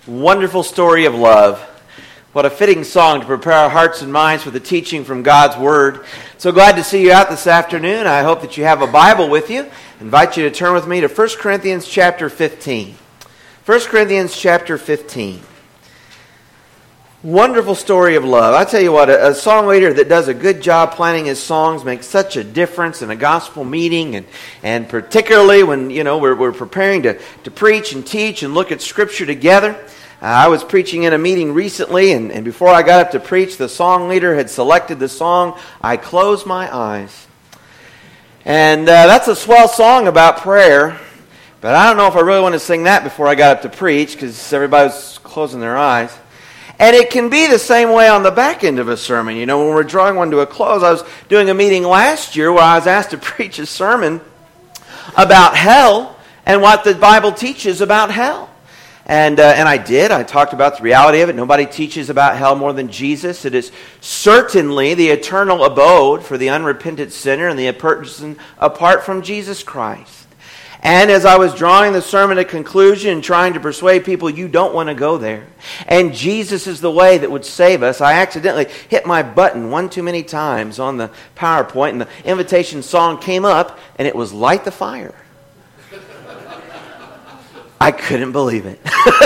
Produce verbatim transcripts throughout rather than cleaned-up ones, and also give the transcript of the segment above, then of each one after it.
Wonderful story of love. What a fitting song to prepare our hearts and minds for the teaching from God's Word. So glad to see you out this afternoon. I hope that you have a Bible with you. I invite you to turn with me to First Corinthians chapter fifteen. First Corinthians chapter fifteen. Wonderful story of love. I tell you what, a, a song leader that does a good job planning his songs makes such a difference in a gospel meeting, and, and particularly when, you know, we're, we're preparing to, to preach and teach and look at Scripture together. Uh, I was preaching in a meeting recently, and, and before I got up to preach, the song leader had selected the song, I Close My Eyes. And uh, that's a swell song about prayer, but I don't know if I really want to sing that before I got up to preach, because everybody was closing their eyes. And it can be the same way on the back end of a sermon. You know, when we're drawing one to a close, I was doing a meeting last year where I was asked to preach a sermon about hell and what the Bible teaches about hell. And uh, and I did. I talked about the reality of it. Nobody teaches about hell more than Jesus. It is certainly the eternal abode for the unrepentant sinner and the person apart from Jesus Christ. And as I was drawing the sermon to conclusion and trying to persuade people you don't want to go there, and Jesus is the way that would save us, I accidentally hit my button one too many times on the PowerPoint, and the invitation song came up, and it was Light the Fire. I couldn't believe it.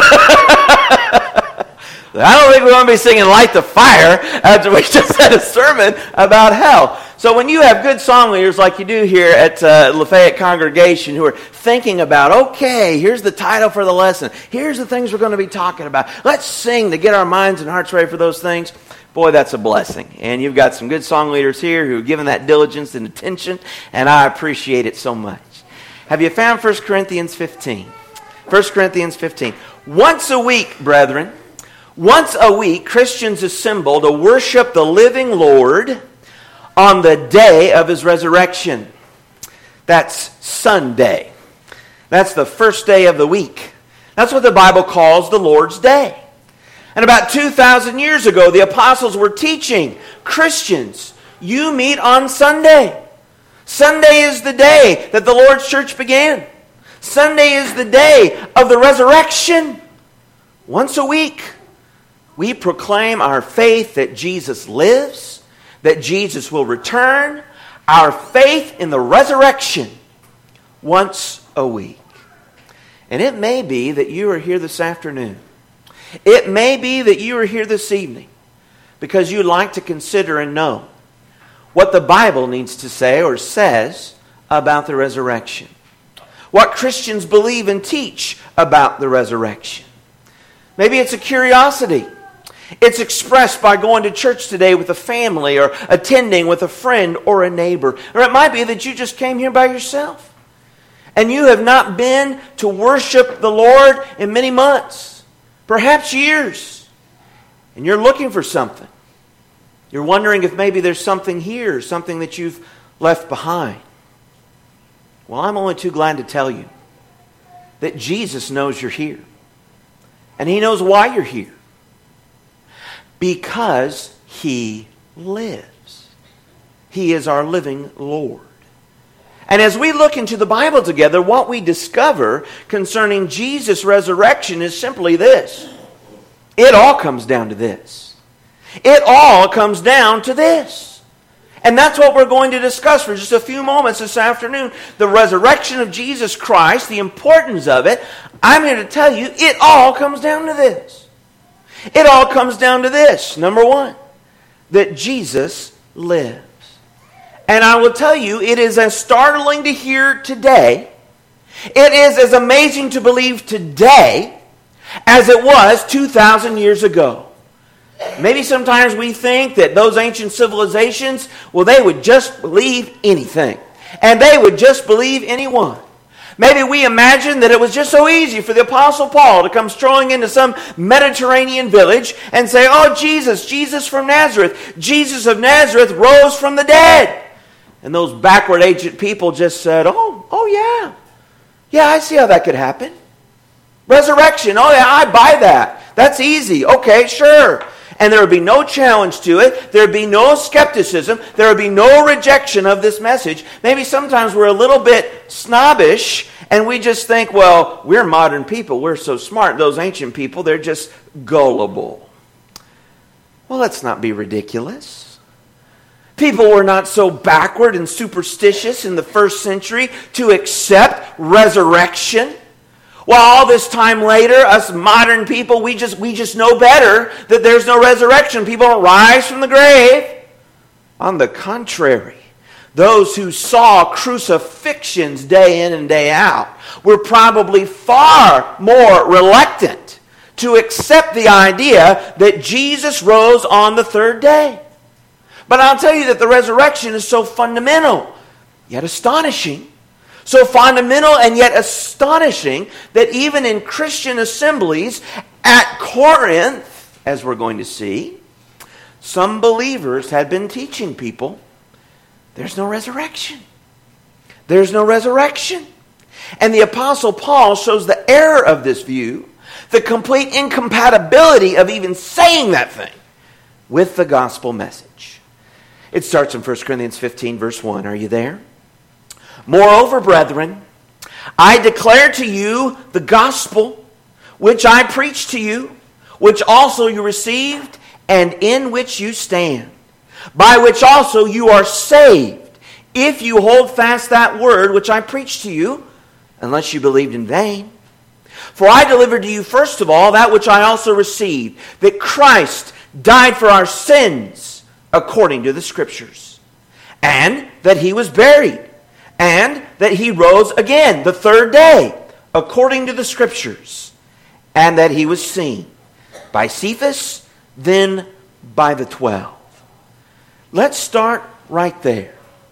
I don't think we want to be singing Light the Fire after we just had a sermon about hell. So when you have good song leaders like you do here at uh, Lafayette Congregation who are thinking about, okay, here's the title for the lesson. Here's the things we're going to be talking about. Let's sing to get our minds and hearts ready for those things. Boy, that's a blessing. And you've got some good song leaders here who have given that diligence and attention, and I appreciate it so much. Have you found First Corinthians fifteen? First Corinthians fifteen. Once a week, brethren, once a week, Christians assemble to worship the living Lord on the day of His resurrection. That's Sunday. That's the first day of the week. That's what the Bible calls the Lord's Day. And about two thousand years ago, the apostles were teaching Christians, you meet on Sunday. Sunday is the day that the Lord's church began. Sunday is the day of the resurrection. Once a week, we proclaim our faith that Jesus lives, that Jesus will return, our faith in the resurrection once a week. And it may be that you are here this afternoon. It may be that you are here this evening because you'd like to consider and know what the Bible needs to say or says about the resurrection. What Christians believe and teach about the resurrection. Maybe it's a curiosity. It's expressed by going to church today with a family or attending with a friend or a neighbor. Or it might be that you just came here by yourself. And you have not been to worship the Lord in many months, perhaps years. And you're looking for something. You're wondering if maybe there's something here, something that you've left behind. Well, I'm only too glad to tell you that Jesus knows you're here. And He knows why you're here. Because He lives. He is our living Lord. And as we look into the Bible together, what we discover concerning Jesus' resurrection is simply this. It all comes down to this. It all comes down to this. And that's what we're going to discuss for just a few moments this afternoon. The resurrection of Jesus Christ, the importance of it. I'm here to tell you, it all comes down to this. It all comes down to this. Number one, that Jesus lives. And I will tell you, it is as startling to hear today, it is as amazing to believe today as it was two thousand years ago. Maybe sometimes we think that those ancient civilizations, well, they would just believe anything. And they would just believe anyone. Maybe we imagine that it was just so easy for the Apostle Paul to come strolling into some Mediterranean village and say, oh, Jesus, Jesus from Nazareth, Jesus of Nazareth rose from the dead. And those backward ancient people just said, oh, oh yeah. Yeah, I see how that could happen. Resurrection, oh yeah, I buy that. That's easy. Okay, sure. And there would be no challenge to it. There would be no skepticism. There would be no rejection of this message. Maybe sometimes we're a little bit snobbish And we just think, well, we're modern people. We're so smart. Those ancient people, they're just gullible. Well, let's not be ridiculous. People were not so backward and superstitious in the first century to accept resurrection. Well, all this time later, us modern people, we just, we just know better that there's no resurrection. People don't rise from the grave. On the contrary, those who saw crucifixions day in and day out were probably far more reluctant to accept the idea that Jesus rose on the third day. But I'll tell you that the resurrection is so fundamental, yet astonishing. So fundamental and yet astonishing that even in Christian assemblies at Corinth, as we're going to see, some believers had been teaching people, there's no resurrection. There's no resurrection. And the Apostle Paul shows the error of this view, the complete incompatibility of even saying that thing with the gospel message. It starts in First Corinthians fifteen, verse one. Are you there? Moreover, brethren, I declare to you the gospel which I preached to you, which also you received, and in which you stand, by which also you are saved, if you hold fast that word which I preached to you, unless you believed in vain. For I delivered to you first of all that which I also received, that Christ died for our sins according to the Scriptures, and that he was buried, and that he rose again the third day according to the Scriptures, and that he was seen by Cephas, then by the twelve. Let's start right there.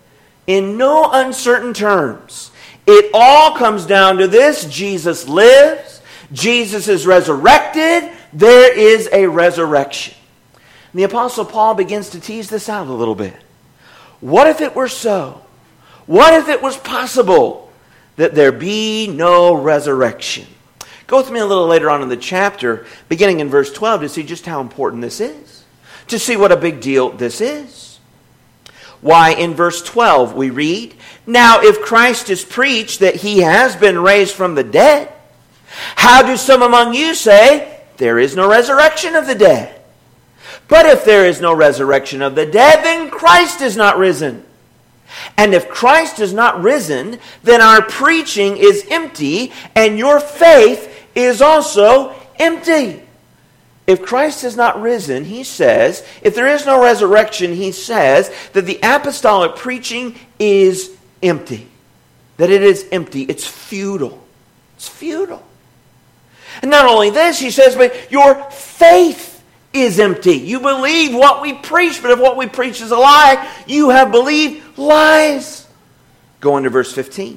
In no uncertain terms, it all comes down to this: Jesus lives, Jesus is resurrected, there is a resurrection. And the Apostle Paul begins to tease this out a little bit. What if it were so? What if it was possible that there be no resurrection? Go with me a little later on in the chapter, beginning in verse twelve, to see just how important this is, to see what a big deal this is. Why, in verse twelve we read, now if Christ is preached that he has been raised from the dead, how do some among you say, there is no resurrection of the dead? But if there is no resurrection of the dead, then Christ is not risen. And if Christ is not risen, then our preaching is empty, and your faith is also empty. If Christ is not risen, he says, if there is no resurrection, he says that the apostolic preaching is empty. That it is empty. It's futile. It's futile. And not only this, he says, but your faith is empty. You believe what we preach, but if what we preach is a lie, you have believed lies. Go on to verse fifteen.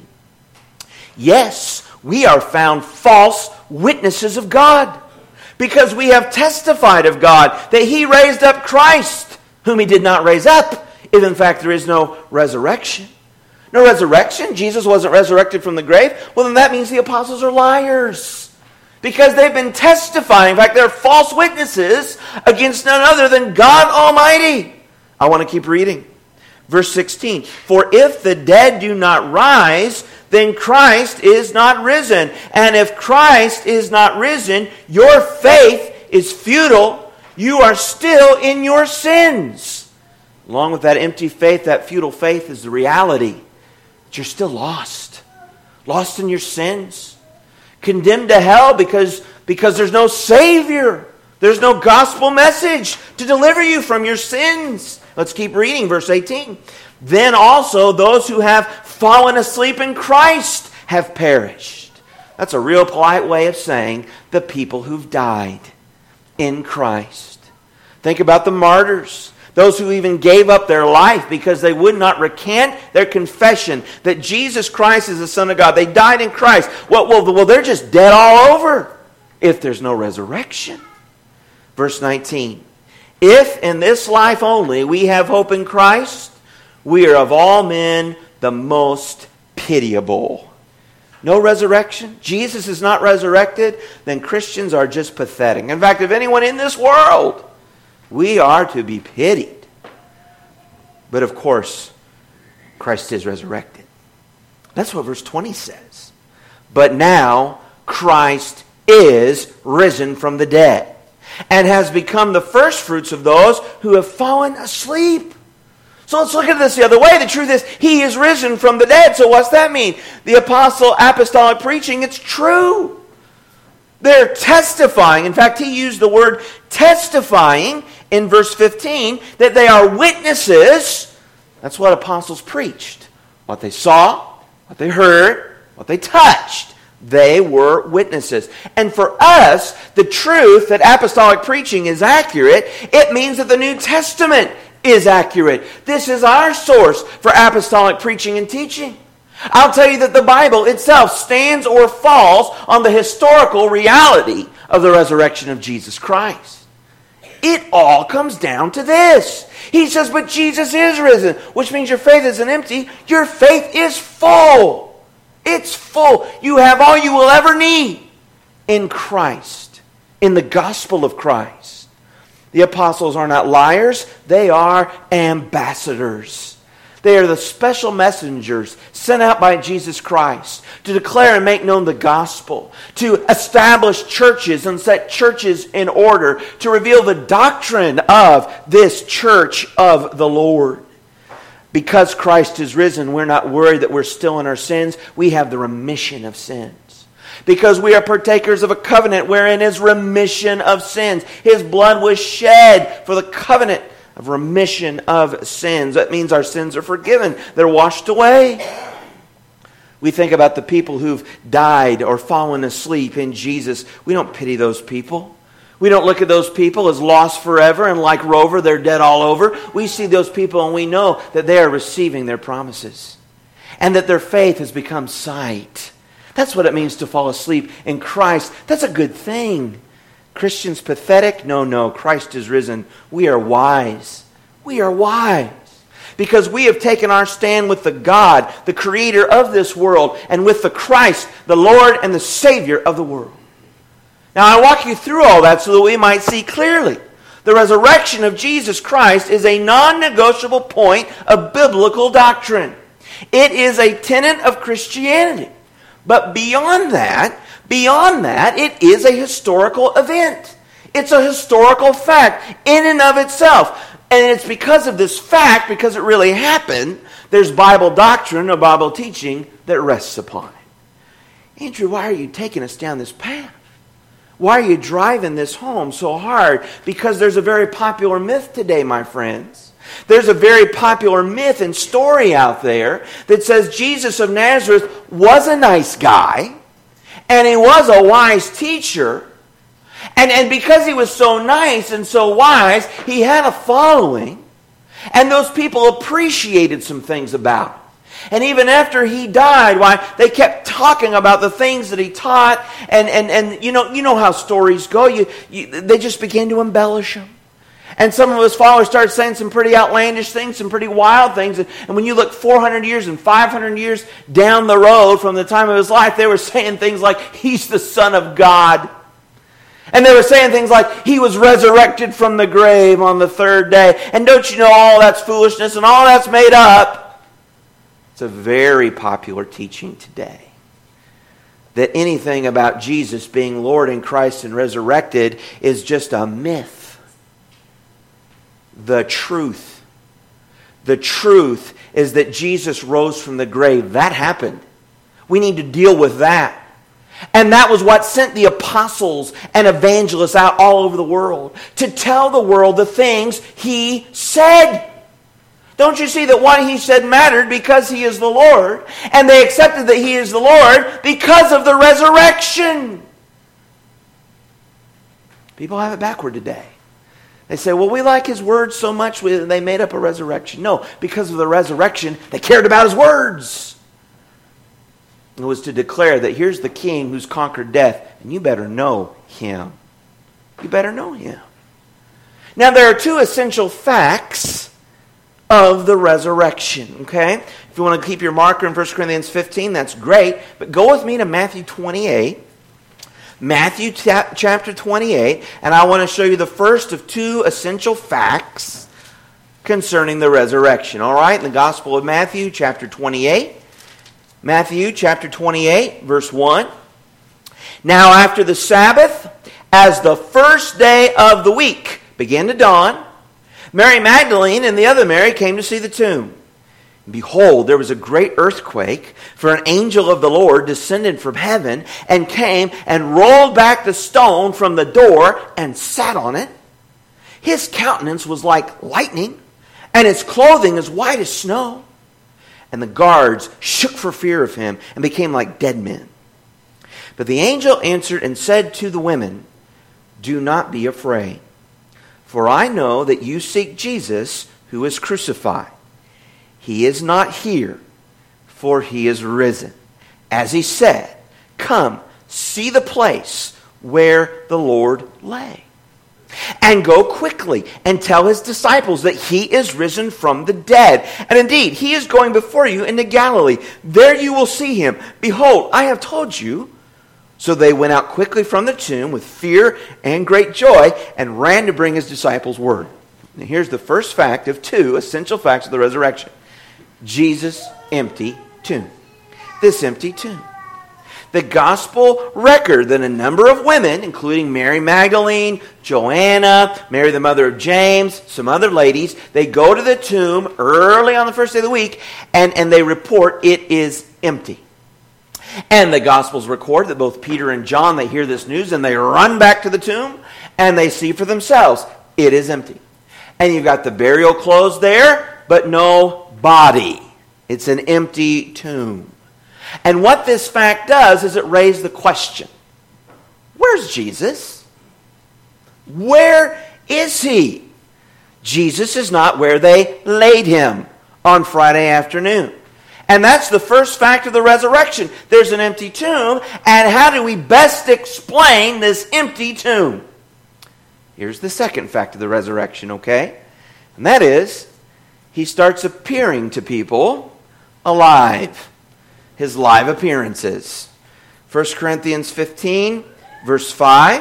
Yes, we are found false witnesses of God, because we have testified of God that he raised up Christ, whom he did not raise up, if in fact there is no resurrection. No resurrection? Jesus wasn't resurrected from the grave? Well, then that means the apostles are liars. Because they've been testifying. In fact, they're false witnesses against none other than God Almighty. I want to keep reading. Verse sixteen. For if the dead do not rise, then Christ is not risen. And if Christ is not risen, your faith is futile. You are still in your sins. Along with that empty faith, that futile faith is the reality that you're still lost. Lost in your sins. Condemned to hell because, because there's no Savior. There's no gospel message to deliver you from your sins. Let's keep reading, verse eighteen. Then also those who have fallen asleep in Christ have perished. That's a real polite way of saying the people who've died in Christ. Think about the martyrs. Those who even gave up their life because they would not recant their confession that Jesus Christ is the Son of God. They died in Christ. Well, well, well, they're just dead all over if there's no resurrection. Verse nineteen. If in this life only we have hope in Christ, we are of all men the most pitiable. No resurrection? Jesus is not resurrected? Then Christians are just pathetic. In fact, if anyone in this world, we are to be pitied. But of course, Christ is resurrected. That's what verse twenty says. But now Christ is risen from the dead and has become the firstfruits of those who have fallen asleep. So let's look at this the other way. The truth is, He is risen from the dead. So what's that mean? The apostle apostolic preaching, it's true. They're testifying. In fact, he used the word testifying in verse fifteen, that they are witnesses. That's what apostles preached. What they saw, what they heard, what they touched. They were witnesses. And for us, the truth that apostolic preaching is accurate, it means that the New Testament is accurate. This is our source for apostolic preaching and teaching. I'll tell you that the Bible itself stands or falls on the historical reality of the resurrection of Jesus Christ. It all comes down to this. He says, but Jesus is risen, which means your faith isn't empty. Your faith is full. It's full. You have all you will ever need in Christ, in the gospel of Christ. The apostles are not liars. They are ambassadors. They are the special messengers sent out by Jesus Christ to declare and make known the gospel, to establish churches and set churches in order, to reveal the doctrine of this church of the Lord. Because Christ is risen, we're not worried that we're still in our sins. We have the remission of sins. Because we are partakers of a covenant wherein is remission of sins. His blood was shed for the covenant of remission of sins. That means our sins are forgiven. They're washed away. We think about the people who've died or fallen asleep in Jesus. We don't pity those people. We don't look at those people as lost forever and like Rover, they're dead all over. We see those people and we know that they are receiving their promises and that their faith has become sight. That's what it means to fall asleep in Christ. That's a good thing. Christians pathetic? No, no. Christ is risen. We are wise. We are wise. Because we have taken our stand with the God, the creator of this world, and with the Christ, the Lord and the Savior of the world. Now I walk you through all that so that we might see clearly. The resurrection of Jesus Christ is a non-negotiable point of biblical doctrine. It is a tenet of Christianity. But beyond that, beyond that, it is a historical event. It's a historical fact in and of itself. And it's because of this fact, because it really happened, there's Bible doctrine or Bible teaching that rests upon it. Andrew, why are you taking us down this path? Why are you driving this home so hard? Because there's a very popular myth today, my friends. There's a very popular myth and story out there that says Jesus of Nazareth was a nice guy and he was a wise teacher. And, and because he was so nice and so wise, he had a following. And those people appreciated some things about him. And even after he died, why they kept talking about the things that he taught. And, and, and you know you know how stories go. You, you They just began to embellish them. And some of his followers started saying some pretty outlandish things, some pretty wild things. And when you look four hundred years and five hundred years down the road from the time of his life, they were saying things like, he's the Son of God. And they were saying things like, he was resurrected from the grave on the third day. And don't you know all that's foolishness and all that's made up? It's a very popular teaching today. That anything about Jesus being Lord in Christ and resurrected is just a myth. The truth. The truth is that Jesus rose from the grave. That happened. We need to deal with that. And that was what sent the apostles and evangelists out all over the world. To tell the world the things he said. Don't you see that what he said mattered because he is the Lord? And they accepted that he is the Lord because of the resurrection. People have it backward today. They say, well, we like his words so much they made up a resurrection. No, because of the resurrection, they cared about his words. It was to declare that here's the king who's conquered death, and you better know him. You better know him. Now, there are two essential facts of the resurrection, okay? If you want to keep your marker in First Corinthians fifteen, that's great. But go with me to Matthew twenty-eight. Matthew chapter twenty-eight, and I want to show you the first of two essential facts concerning the resurrection. All right, in the Gospel of Matthew chapter twenty-eight, Matthew chapter twenty-eight, verse one. Now after the Sabbath, as the first day of the week began to dawn, Mary Magdalene and the other Mary came to see the tomb. And behold, there was a great earthquake, for an angel of the Lord descended from heaven and came and rolled back the stone from the door and sat on it. His countenance was like lightning, and his clothing as white as snow. And the guards shook for fear of him and became like dead men. But the angel answered and said to the women, "Do not be afraid, for I know that you seek Jesus who is crucified. He is not here, for he is risen. As he said, come, see the place where the Lord lay. And go quickly and tell his disciples that he is risen from the dead. And indeed, he is going before you into Galilee. There you will see him. Behold, I have told you." So they went out quickly from the tomb with fear and great joy and ran to bring his disciples word. Now here's the first fact of two essential facts of the resurrection. Jesus' empty tomb. This empty tomb. The gospel record that a number of women, including Mary Magdalene, Joanna, Mary the mother of James, some other ladies, they go to the tomb early on the first day of the week and, and they report it is empty. And the Gospels record that both Peter and John, they hear this news and they run back to the tomb and they see for themselves, it is empty. And you've got the burial clothes there, but no body. It's an empty tomb. And what this fact does is it raises the question, where's Jesus? Where is he? Jesus is not where they laid him on Friday afternoon. And that's the first fact of the resurrection. There's an empty tomb, and how do we best explain this empty tomb? Here's the second fact of the resurrection, okay? And that is, he starts appearing to people alive. His live appearances. First Corinthians fifteen, verse five.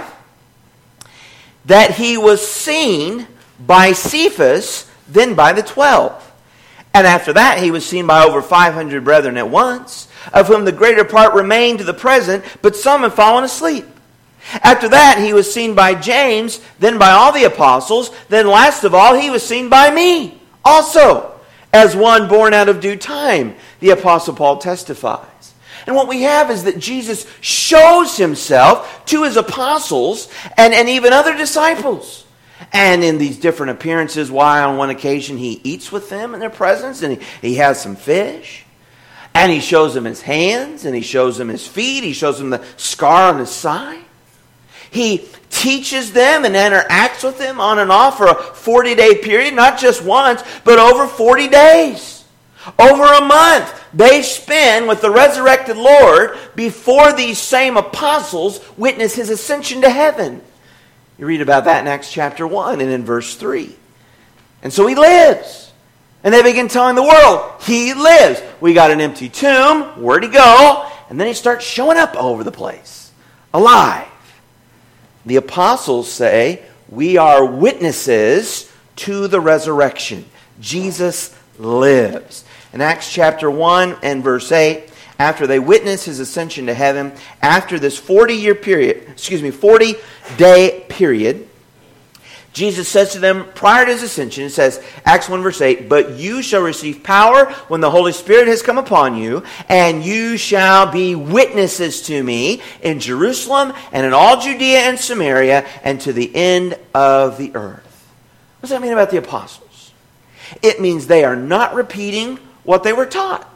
That he was seen by Cephas, then by the twelve. And after that he was seen by over five hundred brethren at once, of whom the greater part remain to the present, but some have fallen asleep. After that he was seen by James, then by all the apostles, then last of all he was seen by me also, as one born out of due time, the Apostle Paul testifies. And what we have is that Jesus shows himself to his apostles and, and even other disciples. And in these different appearances, why on one occasion he eats with them in their presence and he, he has some fish. And he shows them his hands and he shows them his feet. He shows them the scar on his side. He teaches them and interacts with them on and off for a forty-day period, not just once, but over forty days. Over a month, they spend with the resurrected Lord before these same apostles witness his ascension to heaven. You read about that in Acts chapter one and in verse three. And so he lives. And they begin telling the world, he lives. We got an empty tomb. Where'd he go? And then he starts showing up all over the place, alive. The apostles say, we are witnesses to the resurrection. Jesus lives. In Acts chapter one and verse eight, after they witness his ascension to heaven, after this forty-year period, excuse me, forty-day period, Jesus says to them prior to his ascension, it says, Acts one verse eight, but you shall receive power when the Holy Spirit has come upon you, and you shall be witnesses to me in Jerusalem and in all Judea and Samaria and to the end of the earth. What does that mean about the apostles? It means they are not repeating what they were taught.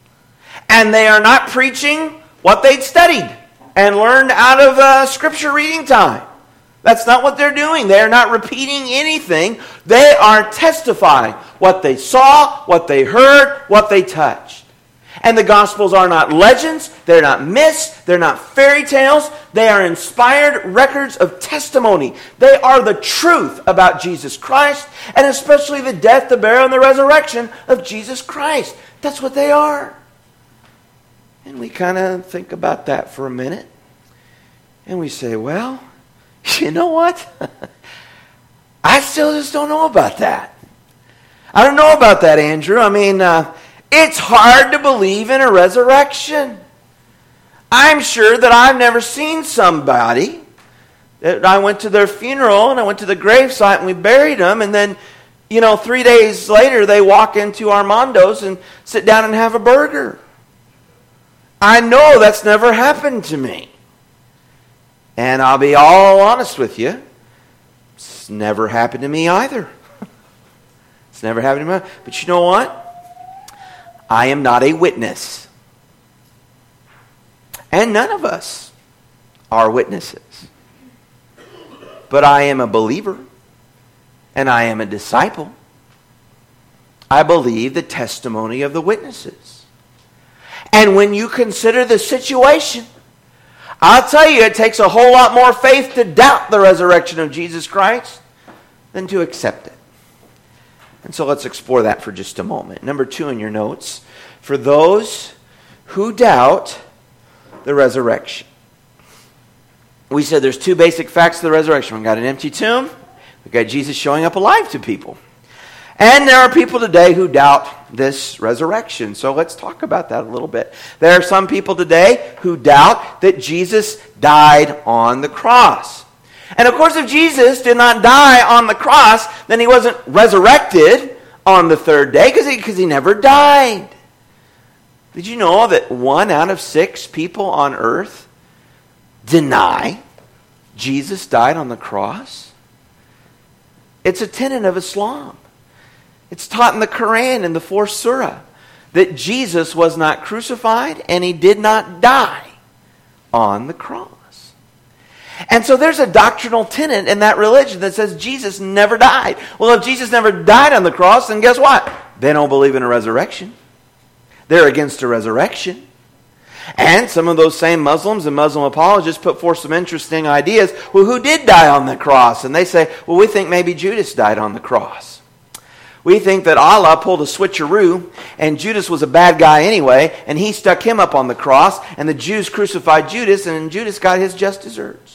And they are not preaching what they'd studied and learned out of uh, scripture reading time. That's not what they're doing. They're not repeating anything. They are testifying what they saw, what they heard, what they touched. And the Gospels are not legends. They're not myths. They're not fairy tales. They are inspired records of testimony. They are the truth about Jesus Christ, and especially the death, the burial, and the resurrection of Jesus Christ. That's what they are. And we kind of think about that for a minute. And we say, well, you know what? I still just don't know about that. I don't know about that, Andrew. I mean, uh, It's hard to believe in a resurrection. I'm sure that I've never seen somebody that I went to their funeral and I went to the gravesite and we buried them, and then, you know, three days later they walk into Armando's and sit down and have a burger. I know that's never happened to me. And I'll be all honest with you, it's never happened to me either. It's never happened to me. But you know what? I am not a witness. And none of us are witnesses. But I am a believer. And I am a disciple. I believe the testimony of the witnesses. And when you consider the situation, I'll tell you, it takes a whole lot more faith to doubt the resurrection of Jesus Christ than to accept it. And so let's explore that for just a moment. Number two in your notes, for those who doubt the resurrection. We said there's two basic facts of the resurrection. We've got an empty tomb. We've got Jesus showing up alive to people. And there are people today who doubt this resurrection. So let's talk about that a little bit. There are some people today who doubt that Jesus died on the cross. And of course, if Jesus did not die on the cross, then he wasn't resurrected on the third day because he, because he never died. Did you know that one out of six people on earth deny Jesus died on the cross? It's a tenet of Islam. It's taught in the Quran and the fourth surah that Jesus was not crucified and he did not die on the cross. And so there's a doctrinal tenet in that religion that says Jesus never died. Well, if Jesus never died on the cross, then guess what? They don't believe in a resurrection. They're against a resurrection. And some of those same Muslims and Muslim apologists put forth some interesting ideas. Well, who did die on the cross? And they say, well, we think maybe Judas died on the cross. We think that Allah pulled a switcheroo and Judas was a bad guy anyway, and he stuck him up on the cross, and the Jews crucified Judas, and Judas got his just desserts.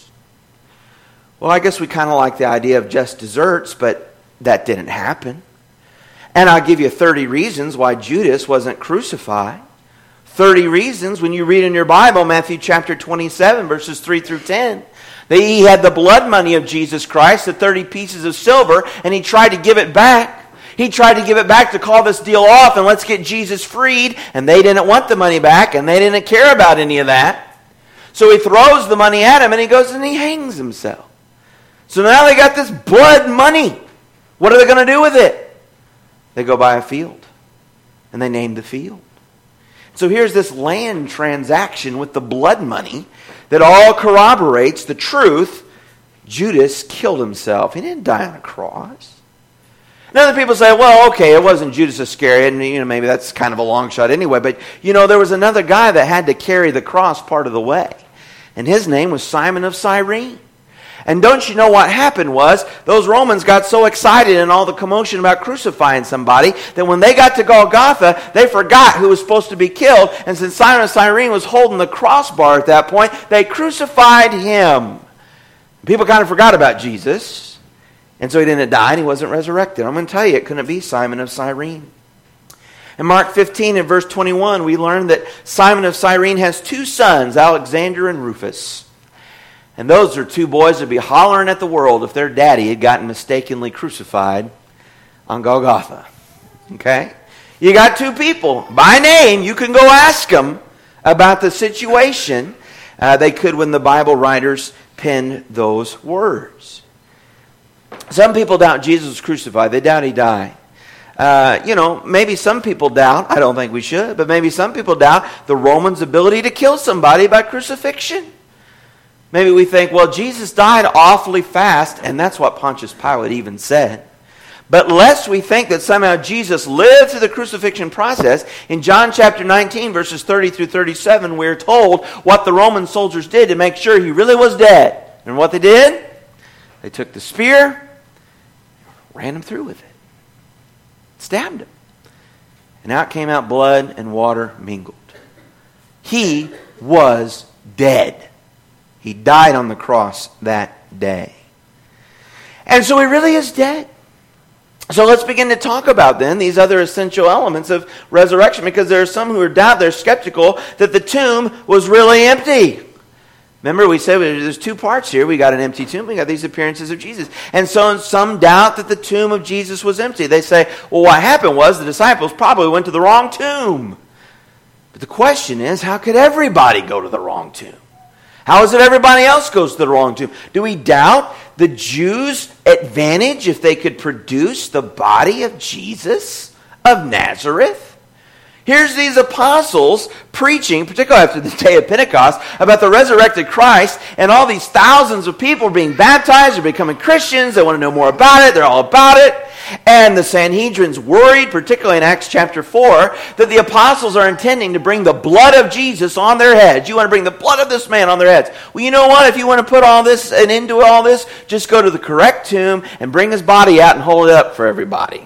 Well, I guess we kind of like the idea of just desserts, but that didn't happen. And I'll give you thirty reasons why Judas wasn't crucified. thirty reasons when you read in your Bible, Matthew chapter twenty-seven, verses three through ten. That he had the blood money of Jesus Christ, the thirty pieces of silver, and he tried to give it back. He tried to give it back to call this deal off and let's get Jesus freed. And they didn't want the money back and they didn't care about any of that. So he throws the money at him and he goes and he hangs himself. So now they got this blood money. What are they going to do with it? They go buy a field. And they name the field. So here's this land transaction with the blood money that all corroborates the truth. Judas killed himself. He didn't die on a cross. And other people say, well, okay, it wasn't Judas Iscariot, and you know, maybe that's kind of a long shot anyway, but you know, there was another guy that had to carry the cross part of the way. And his name was Simon of Cyrene. And don't you know what happened was, those Romans got so excited in all the commotion about crucifying somebody, that when they got to Golgotha, they forgot who was supposed to be killed, and since Simon of Cyrene was holding the crossbar at that point, they crucified him. People kind of forgot about Jesus. And so he didn't die and he wasn't resurrected. I'm going to tell you, it couldn't be Simon of Cyrene. In Mark fifteen and verse twenty-one, we learn that Simon of Cyrene has two sons, Alexander and Rufus. And those are two boys that would be hollering at the world if their daddy had gotten mistakenly crucified on Golgotha. Okay? You got two people. By name, you can go ask them about the situation. Uh, they could when the Bible writers penned those words. Some people doubt Jesus was crucified. They doubt he died. Uh, you know, maybe some people doubt, I don't think we should, but maybe some people doubt the Romans' ability to kill somebody by crucifixion. Maybe we think, well, Jesus died awfully fast, and that's what Pontius Pilate even said. But lest we think that somehow Jesus lived through the crucifixion process, in John chapter nineteen, verses thirty through thirty-seven, we're told what the Roman soldiers did to make sure he really was dead. And what they did? They took the spear, ran him through with it. Stabbed him. And out came out blood and water mingled. He was dead. He died on the cross that day. And so he really is dead. So let's begin to talk about then these other essential elements of resurrection, because there are some who are doubt, they're skeptical that the tomb was really empty. Remember, we said there's two parts here. We got an empty tomb. We got these appearances of Jesus. And so some doubt that the tomb of Jesus was empty. They say, well, what happened was the disciples probably went to the wrong tomb. But the question is, how could everybody go to the wrong tomb? How is it everybody else goes to the wrong tomb? Do we doubt the Jews' advantage if they could produce the body of Jesus of Nazareth? Here's these apostles preaching, particularly after the day of Pentecost, about the resurrected Christ, and all these thousands of people are being baptized, they're becoming Christians, they want to know more about it, they're all about it. And the Sanhedrin's worried, particularly in Acts chapter four, that the apostles are intending to bring the blood of Jesus on their heads. You want to bring the blood of this man on their heads. Well, you know what? If you want to put all this and into all this, just go to the correct tomb and bring his body out and hold it up for everybody.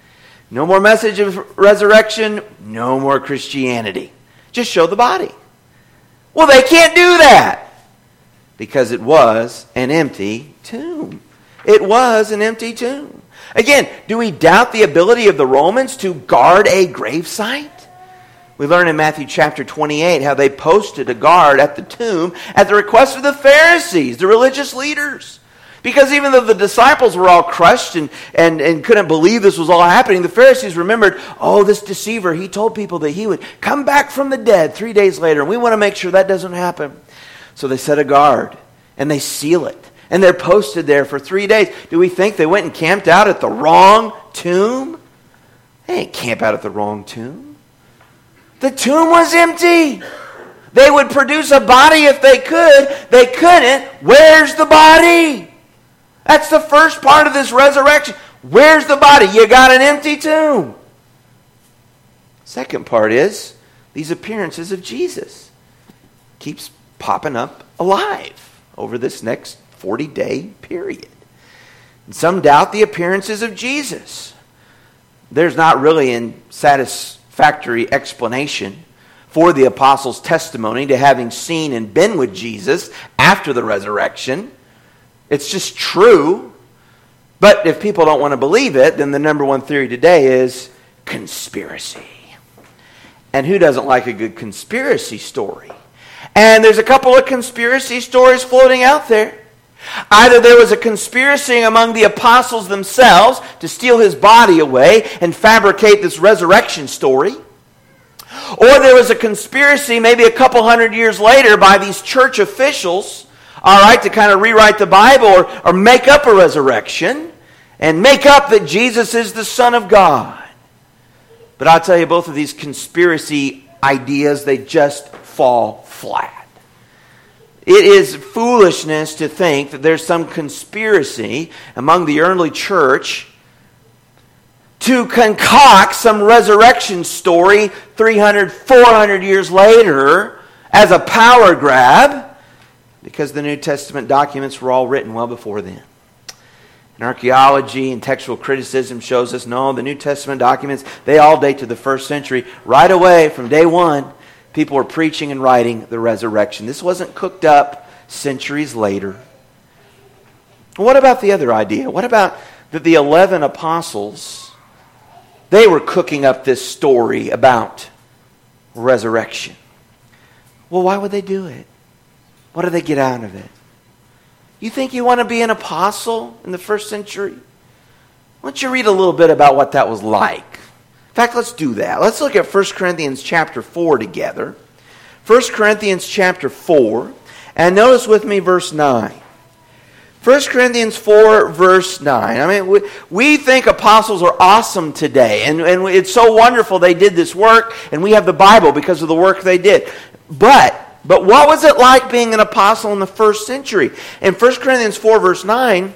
No more message of resurrection, no more Christianity. Just show the body. Well, they can't do that because it was an empty tomb. It was an empty tomb. Again, do we doubt the ability of the Romans to guard a gravesite? We learn in Matthew chapter twenty-eight how they posted a guard at the tomb at the request of the Pharisees, the religious leaders. Because even though the disciples were all crushed and, and, and couldn't believe this was all happening, the Pharisees remembered, oh, this deceiver, he told people that he would come back from the dead three days later, and we want to make sure that doesn't happen. So they set a guard, and they seal it, and they're posted there for three days. Do we think they went and camped out at the wrong tomb? They didn't camp out at the wrong tomb. The tomb was empty. They would produce a body if they could. They couldn't. Where's the body? That's the first part of this resurrection. Where's the body? You got an empty tomb. Second part is these appearances of Jesus. Keeps popping up alive over this next forty-day period. And some doubt the appearances of Jesus. There's not really a satisfactory explanation for the apostles' testimony to having seen and been with Jesus after the resurrection. It's just true. But if people don't want to believe it, then the number one theory today is conspiracy. And who doesn't like a good conspiracy story? And there's a couple of conspiracy stories floating out there. Either there was a conspiracy among the apostles themselves to steal his body away and fabricate this resurrection story. Or there was a conspiracy maybe a couple hundred years later by these church officials, all right, to kind of rewrite the Bible or, or make up a resurrection and make up that Jesus is the Son of God. But I'll tell you, both of these conspiracy ideas, they just fall flat. It is foolishness to think that there's some conspiracy among the early church to concoct some resurrection story three hundred, four hundred years later as a power grab, because the New Testament documents were all written well before then. And archaeology and textual criticism shows us, no, the New Testament documents, they all date to the first century. Right away, from day one, people were preaching and writing the resurrection. This wasn't cooked up centuries later. What about the other idea? What about that the eleven apostles, they were cooking up this story about resurrection? Well, why would they do it? What do they get out of it? You think you want to be an apostle in the first century? Why don't you read a little bit about what that was like? In fact, let's do that. Let's look at First Corinthians chapter four together. First Corinthians chapter four, and notice with me verse nine. First Corinthians four, verse nine. I mean, we, we think apostles are awesome today, and, and it's so wonderful they did this work, and we have the Bible because of the work they did. But But what was it like being an apostle in the first century? In First Corinthians four, verse nine,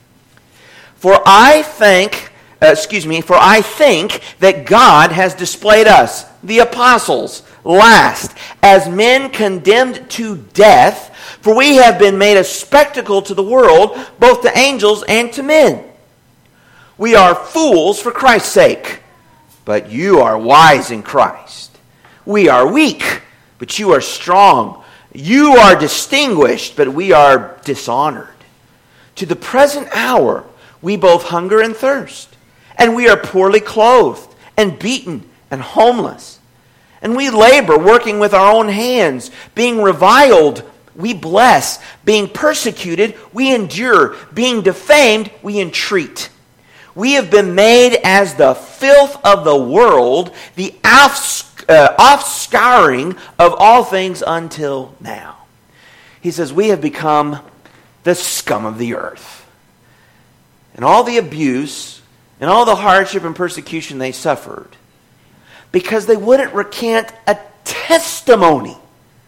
For I think, uh, excuse me, for I think that God has displayed us, the apostles, last, as men condemned to death, for we have been made a spectacle to the world, both to angels and to men. We are fools for Christ's sake, but you are wise in Christ. We are weak, but you are strong. You are distinguished, but we are dishonored. To the present hour, we both hunger and thirst. And we are poorly clothed and beaten and homeless. And we labor, working with our own hands. Being reviled, we bless. Being persecuted, we endure. Being defamed, we entreat. We have been made as the filth of the world, the off, uh, offscouring of all things until now. He says, we have become the scum of the earth. And all the abuse and all the hardship and persecution they suffered because they wouldn't recant a testimony.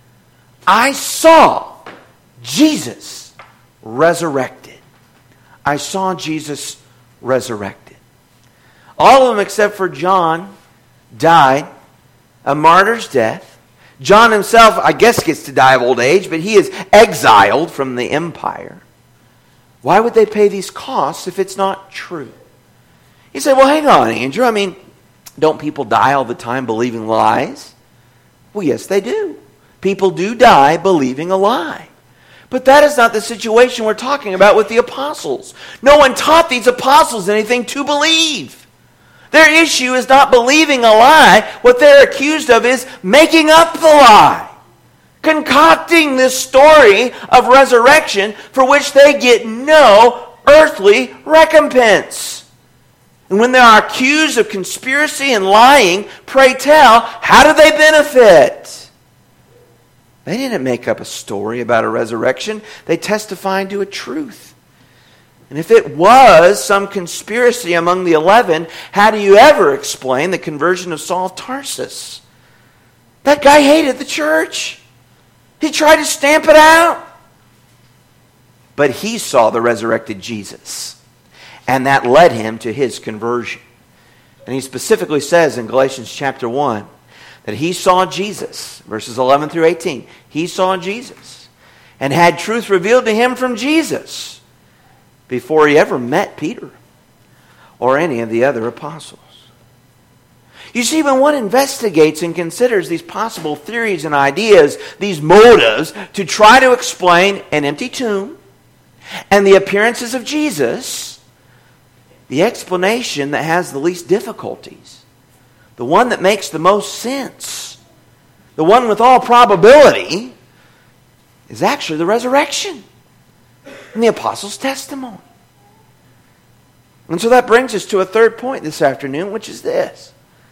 I saw Jesus resurrected. I saw Jesus resurrected. All of them except for John died a martyr's death. John himself, I guess, gets to die of old age, but he is exiled from the empire. Why would they pay these costs if it's not true? You say, well, hang on, Andrew. I mean, don't people die all the time believing lies? Well, yes, they do. People do die believing a lie. But that is not the situation we're talking about with the apostles. No one taught these apostles anything to believe. Their issue is not believing a lie. What they're accused of is making up the lie. Concocting this story of resurrection for which they get no earthly recompense. And when they are accused of conspiracy and lying, pray tell, how do they benefit? They didn't make up a story about a resurrection. They testified to a truth. And if it was some conspiracy among the eleven, how do you ever explain the conversion of Saul of Tarsus? That guy hated the church. He tried to stamp it out. But he saw the resurrected Jesus. And that led him to his conversion. And he specifically says in Galatians chapter one, that he saw Jesus, verses eleven through eighteen. He saw Jesus and had truth revealed to him from Jesus before he ever met Peter or any of the other apostles. You see, when one investigates and considers these possible theories and ideas, these motives to try to explain an empty tomb and the appearances of Jesus, the explanation that has the least difficulties, the one that makes the most sense, the one with all probability, is actually the resurrection and the apostles' testimony. And so that brings us to a third point this afternoon, which is this.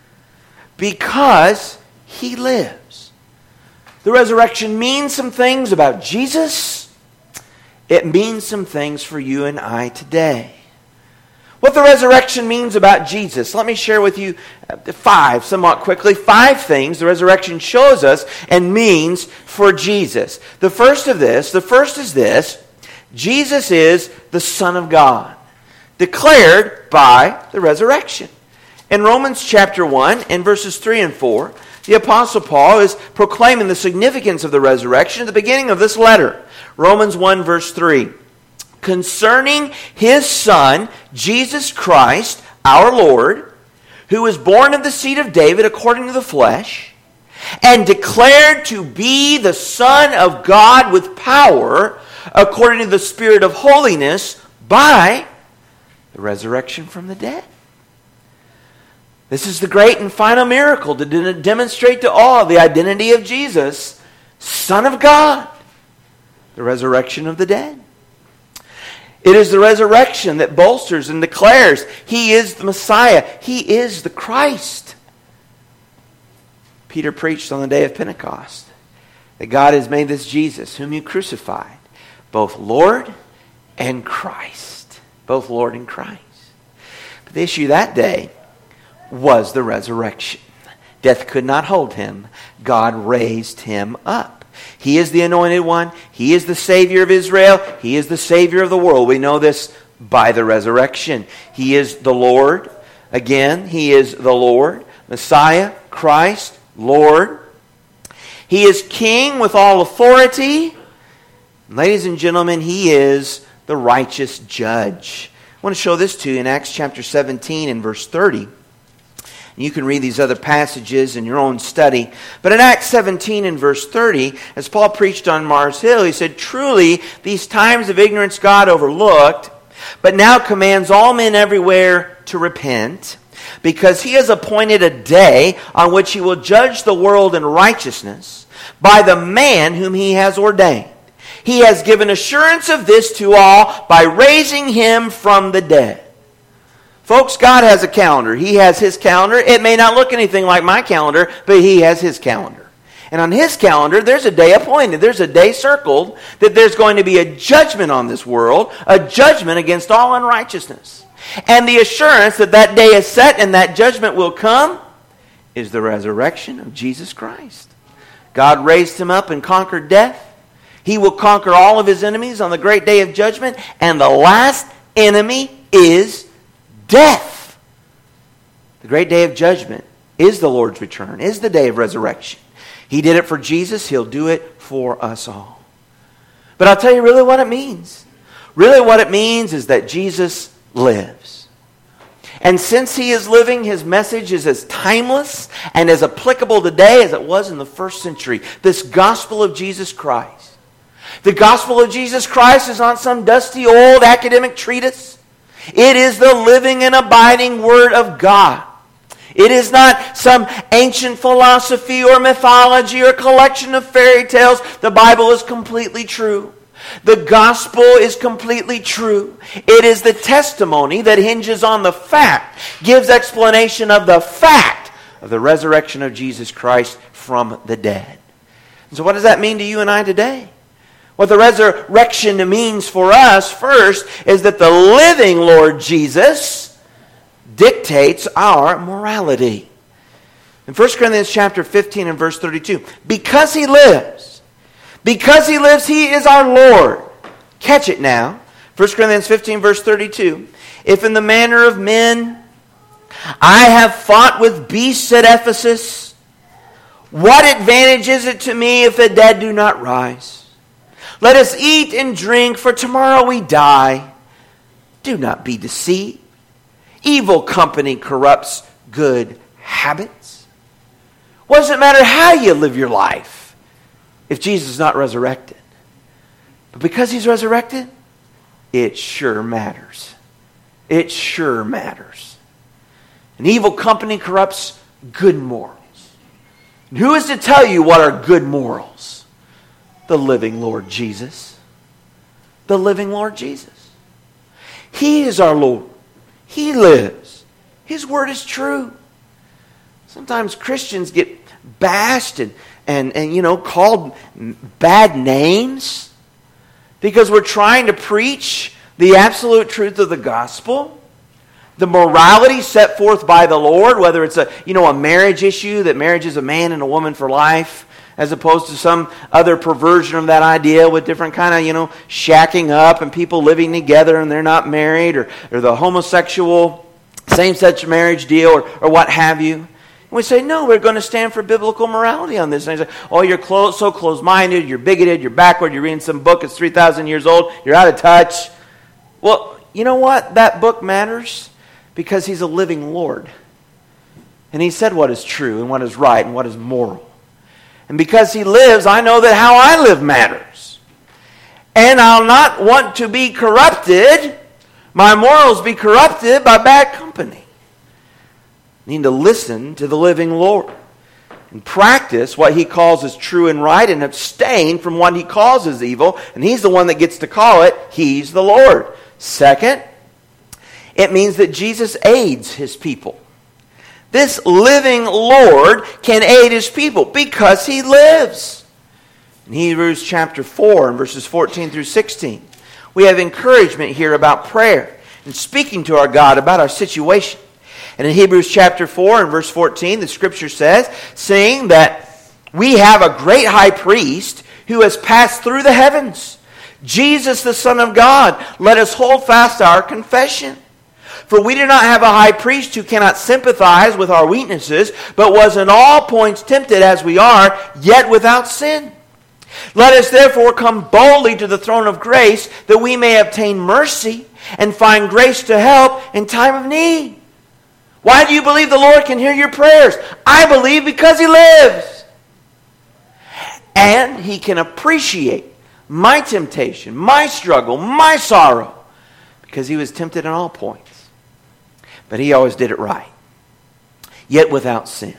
Because he lives. The resurrection means some things about Jesus. It means some things for you and I today. What the resurrection means about Jesus. Let me share with you five, somewhat quickly, five things the resurrection shows us and means for Jesus. The first of this, the first is this: Jesus is the Son of God, declared by the resurrection. In Romans chapter one, in verses three and four, the Apostle Paul is proclaiming the significance of the resurrection at the beginning of this letter. Romans one, verse three. Concerning his Son, Jesus Christ, our Lord, who was born of the seed of David according to the flesh, and declared to be the Son of God with power, according to the Spirit of holiness, by the resurrection from the dead. This is the great and final miracle to de- demonstrate to all the identity of Jesus, Son of God, the resurrection of the dead. It is the resurrection that bolsters and declares he is the Messiah. He is the Christ. Peter preached on the day of Pentecost that God has made this Jesus, whom you crucified, both Lord and Christ. Both Lord and Christ. But the issue that day was the resurrection. Death could not hold him. God raised him up. He is the anointed one. He is the Savior of Israel. He is the Savior of the world. We know this by the resurrection. He is the Lord. Again, he is the Lord. Messiah, Christ, Lord. He is King with all authority. Ladies and gentlemen, he is the righteous judge. I want to show this to you in Acts chapter seventeen and verse thirty. You can read these other passages in your own study. But in Acts seventeen and verse thirty, as Paul preached on Mars Hill, he said, truly, these times of ignorance God overlooked, but now commands all men everywhere to repent, because he has appointed a day on which he will judge the world in righteousness by the man whom he has ordained. He has given assurance of this to all by raising him from the dead. Folks, God has a calendar. He has his calendar. It may not look anything like my calendar, but he has his calendar. And on his calendar, there's a day appointed. There's a day circled that there's going to be a judgment on this world, a judgment against all unrighteousness. And the assurance that that day is set and that judgment will come is the resurrection of Jesus Christ. God raised him up and conquered death. He will conquer all of his enemies on the great day of judgment. And the last enemy is death. The great day of judgment is the Lord's return, is the day of resurrection. He did it for Jesus. He'll do it for us all. But I'll tell you really what it means. Really what it means is that Jesus lives. And since he is living, his message is as timeless and as applicable today as it was in the first century. This gospel of Jesus Christ. The gospel of Jesus Christ is not some dusty old academic treatise. It is the living and abiding Word of God. It is not some ancient philosophy or mythology or collection of fairy tales. The Bible is completely true. The gospel is completely true. It is the testimony that hinges on the fact, gives explanation of the fact of the resurrection of Jesus Christ from the dead. And so what does that mean to you and I today? What the resurrection means for us, first, is that the living Lord Jesus dictates our morality. In First Corinthians chapter fifteen and verse thirty-two, because he lives, because he lives, he is our Lord. Catch it now. First Corinthians fifteen verse thirty-two, if in the manner of men I have fought with beasts at Ephesus, what advantage is it to me if the dead do not rise? Let us eat and drink, for tomorrow we die. Do not be deceived. Evil company corrupts good habits. What does it matter how you live your life if Jesus is not resurrected? But because he's resurrected, it sure matters. It sure matters. And evil company corrupts good morals. And who is to tell you what are good morals? The living Lord Jesus. The living Lord Jesus. He is our Lord. He lives. His word is true. Sometimes Christians get bashed and, and, and you know, called bad names because we're trying to preach the absolute truth of the gospel. The morality set forth by the Lord, whether it's a, you know, a marriage issue, that marriage is a man and a woman for life, as opposed to some other perversion of that idea with different kind of, you know, shacking up and people living together and they're not married, or, or the homosexual same-sex marriage deal, or, or what have you. And we say, no, we're going to stand for biblical morality on this. And they say, oh, you're close, so close-minded, you're bigoted, you're backward, you're reading some book that's three thousand years old, you're out of touch. Well, you know what? That book matters because he's a living Lord. And he said what is true and what is right and what is moral. And because he lives, I know that how I live matters. And I'll not want to be corrupted, my morals be corrupted by bad company. I need to listen to the living Lord and practice what he calls as true and right and abstain from what he calls as evil. And he's the one that gets to call it. He's the Lord. Second, it means that Jesus aids his people. This living Lord can aid his people because he lives. In Hebrews chapter four and verses fourteen through sixteen, we have encouragement here about prayer and speaking to our God about our situation. And in Hebrews chapter four and verse fourteen, the scripture says, saying that we have a great high priest who has passed through the heavens, Jesus the Son of God. Let us hold fast our confession. For we do not have a high priest who cannot sympathize with our weaknesses, but was in all points tempted as we are, yet without sin. Let us therefore come boldly to the throne of grace, that we may obtain mercy and find grace to help in time of need. Why do you believe the Lord can hear your prayers? I believe because he lives. And he can appreciate my temptation, my struggle, my sorrow, because he was tempted in all points. But he always did it right, yet without sin.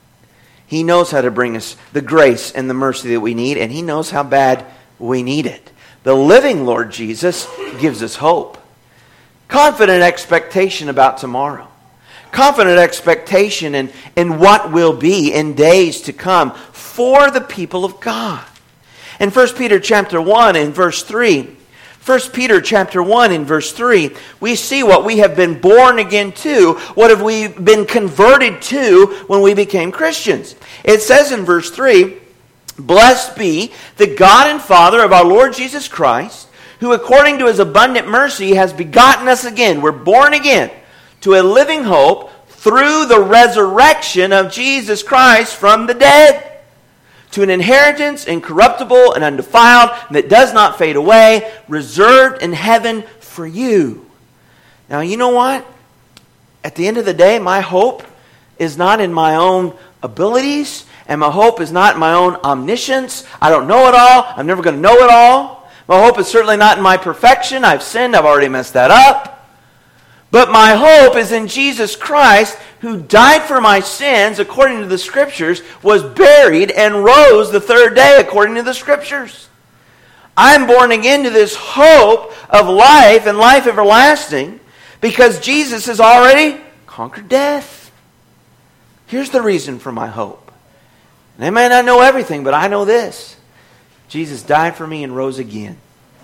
He knows how to bring us the grace and the mercy that we need, and he knows how bad we need it. The living Lord Jesus gives us hope. Confident expectation about tomorrow. Confident expectation in, in what will be in days to come for the people of God. In First Peter chapter one and verse three, First Peter chapter one and verse three, we see what we have been born again to, what have we been converted to when we became Christians. It says in verse three, "Blessed be the God and Father of our Lord Jesus Christ, who according to his abundant mercy has begotten us again." We're born again to a living hope through the resurrection of Jesus Christ from the dead, to an inheritance incorruptible and undefiled, that does not fade away, reserved in heaven for you. Now, you know what? At the end of the day, my hope is not in my own abilities, and my hope is not in my own omniscience. I don't know it all. I'm never going to know it all. My hope is certainly not in my perfection. I've sinned. I've already messed that up. But my hope is in Jesus Christ, who died for my sins according to the Scriptures, was buried, and rose the third day according to the Scriptures. I'm born again to this hope of life and life everlasting because Jesus has already conquered death. Here's the reason for my hope. And I may not know everything, but I know this. Jesus died for me and rose again.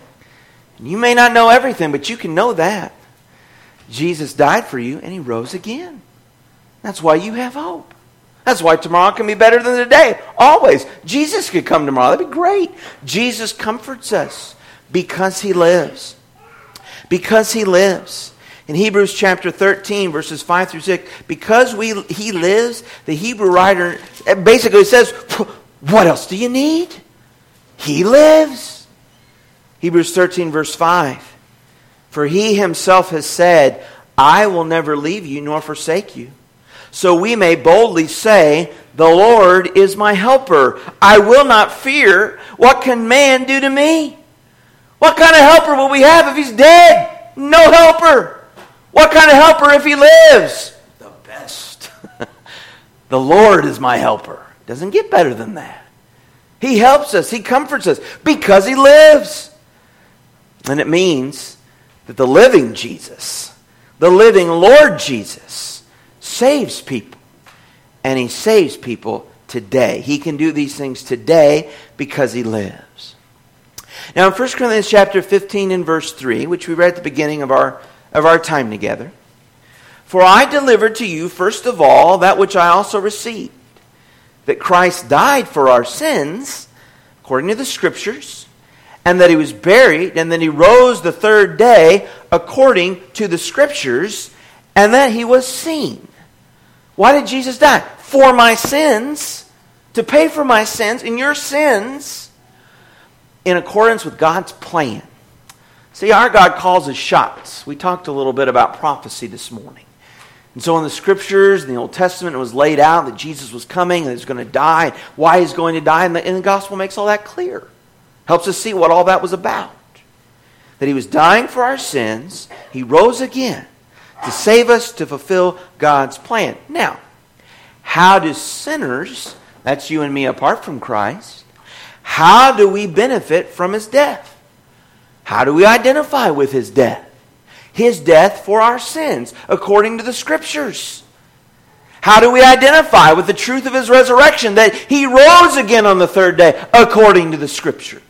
And you may not know everything, but you can know that. Jesus died for you and he rose again. That's why you have hope. That's why tomorrow can be better than today. Always. Jesus could come tomorrow. That'd be great. Jesus comforts us because he lives. Because he lives. In Hebrews chapter thirteen, verses five through six, because we he lives, the Hebrew writer basically says, what else do you need? He lives. Hebrews thirteen, verse five. For he himself has said, I will never leave you nor forsake you. So we may boldly say, the Lord is my helper. I will not fear. What can man do to me? What kind of helper will we have if he's dead? No helper. What kind of helper if he lives? The best. The Lord is my helper. Doesn't get better than that. He helps us. He comforts us because he lives. And it means that the living Jesus, the living Lord Jesus, saves people. And he saves people today. He can do these things today because he lives. Now in First Corinthians chapter fifteen and verse three, which we read at the beginning of our, of our time together, for I delivered to you first of all that which I also received, that Christ died for our sins, according to the Scriptures, and that he was buried, and that he rose the third day according to the Scriptures, and that he was seen. Why did Jesus die? For my sins, to pay for my sins and your sins, in accordance with God's plan. See, our God calls us shots. We talked a little bit about prophecy this morning. And so in the Scriptures, in the Old Testament, it was laid out that Jesus was coming and he was going to die, why he's going to die, and the, and the Gospel makes all that clear. Helps us see what all that was about. That he was dying for our sins. He rose again to save us, to fulfill God's plan. Now, how do sinners, that's you and me apart from Christ, how do we benefit from his death? How do we identify with his death? His death for our sins, according to the Scriptures. How do we identify with the truth of his resurrection, that he rose again on the third day, according to the Scriptures?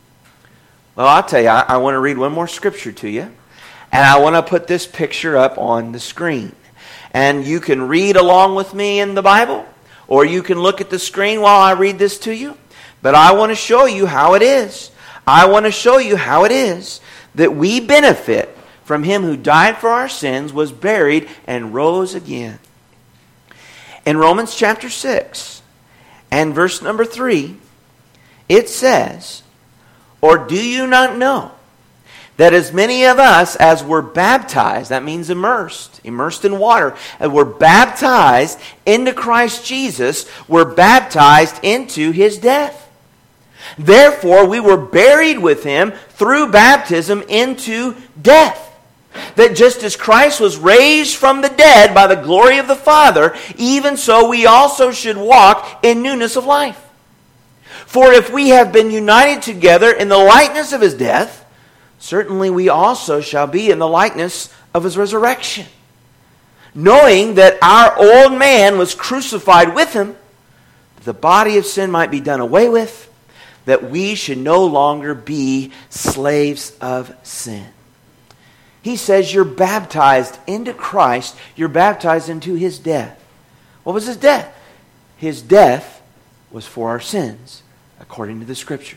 Well, I'll tell you, I, I want to read one more scripture to you. And I want to put this picture up on the screen. And you can read along with me in the Bible, or you can look at the screen while I read this to you. But I want to show you how it is. I want to show you how it is that we benefit from him who died for our sins, was buried, and rose again. In Romans chapter six and verse number three, it says, or do you not know that as many of us as were baptized, that means immersed, immersed in water, and were baptized into Christ Jesus, were baptized into his death? Therefore we were buried with him through baptism into death. That just as Christ was raised from the dead by the glory of the Father, even so we also should walk in newness of life. For if we have been united together in the likeness of his death, certainly we also shall be in the likeness of his resurrection. Knowing that our old man was crucified with him, that the body of sin might be done away with, that we should no longer be slaves of sin. He says you're baptized into Christ. You're baptized into his death. What was his death? His death was for our sins, according to the Scriptures.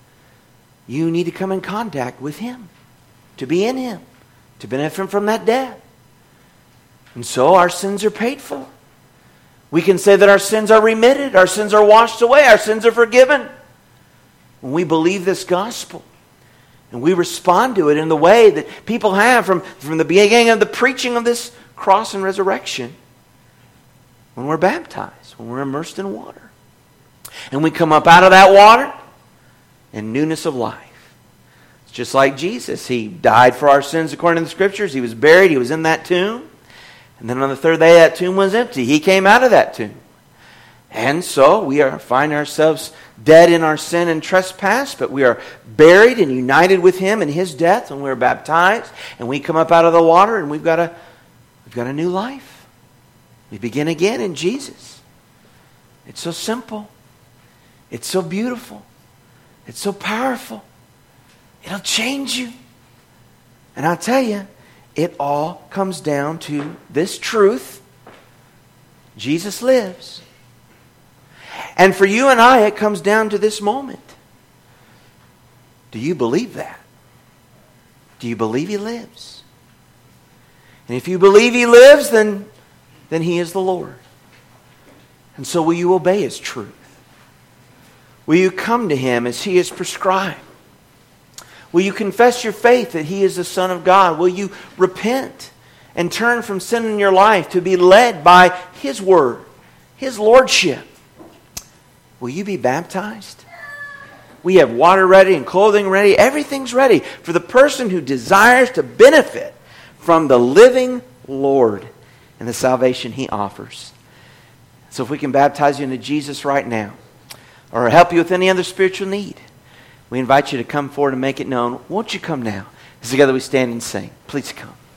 You need to come in contact with him, to be in him, to benefit from that death. And so our sins are paid for. We can say that our sins are remitted, our sins are washed away, our sins are forgiven. When we believe this gospel, and we respond to it in the way that people have from, from the beginning of the preaching of this cross and resurrection, when we're baptized, when we're immersed in water. And we come up out of that water in newness of life. It's just like Jesus. He died for our sins according to the Scriptures. He was buried. He was in that tomb. And then on the third day, that tomb was empty. He came out of that tomb. And so we are find ourselves dead in our sin and trespass, but we are buried and united with him in his death, and we're baptized, and we come up out of the water, and we've got a we've got a new life. We begin again in Jesus. It's so simple. It's so beautiful. It's so powerful. It'll change you. And I'll tell you, it all comes down to this truth. Jesus lives. And for you and I, it comes down to this moment. Do you believe that? Do you believe he lives? And if you believe he lives, then, then he is the Lord. And so will you obey his truth? Will you come to him as he has prescribed? Will you confess your faith that he is the Son of God? Will you repent and turn from sin in your life to be led by his word, his lordship? Will you be baptized? We have water ready and clothing ready. Everything's ready for the person who desires to benefit from the living Lord and the salvation he offers. So if we can baptize you into Jesus right now, or help you with any other spiritual need, we invite you to come forward and make it known. Won't you come now? As together we stand and sing. Please come.